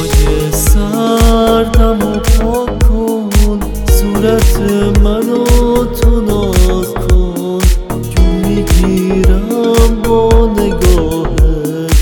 اشکای سردم و پاک کن، صورت منو تو ناز کن. جون میگیرم با نگاهت،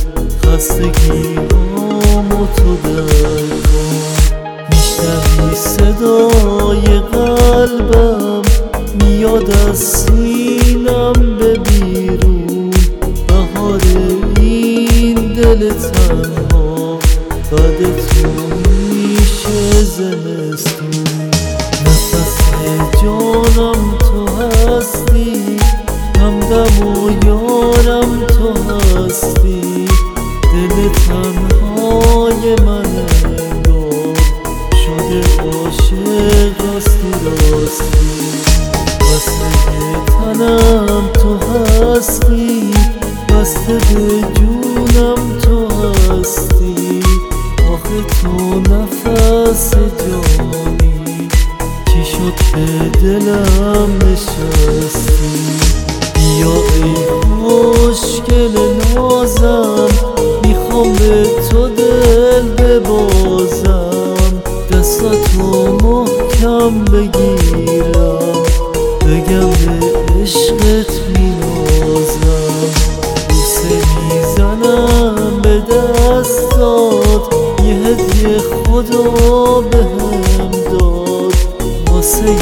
خستگی‌هامو تو در کن. میشنوی صدای قلبم میاد از سینم به بیرون. بهار این دل تنها بعد تو میشه زمستون. نفس جانم تو هستی، همدم و یارم تو هستی. دل تنهای من انگار شده عاشق راستی راستی. وصله تنم تو هستی، بسته به جونم تو هستی. آخه تو نفس جانی، چی شد به دلم نشستی؟ بیا ای خوشگل نازم، میخوام به تو دل ببازم. دستاتو محکم بگیرم، بگم به عشقت مینازم. بوسه میزنم به دستات، یه هدیه خدا بهم داد. واسه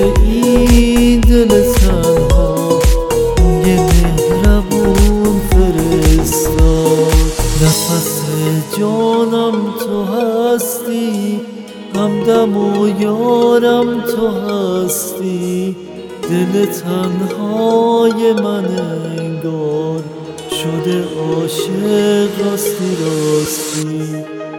این دل تنها یه مهربون فرستاد. نفس جانم تو هستی، همدم و یارم تو هستی. دل تنهای من انگار شده عاشق راستی راستی.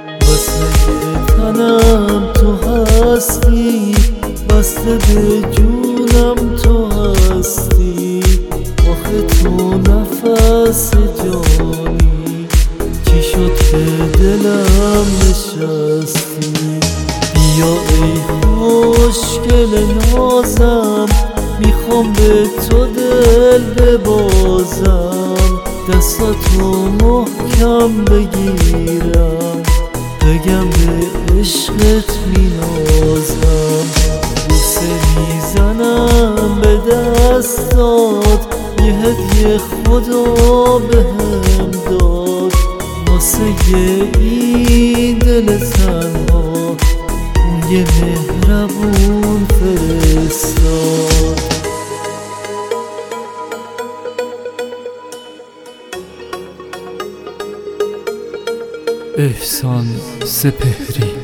وصله تنم تو هستی، بسته به جونم تو هستی. آخه تو نفس جانی، چی شد به دلم نشستی؟ بیا ای خوشگل نازم، میخوام به تو دل ببازم. دستاتو محکم بگیرم، بگم به عشقت مینازم. بوسه میزنم به دستات، یه هدیه خدا بهم داد. واسه این دل تنها یه مهربون فرستاد. احسان سپهری.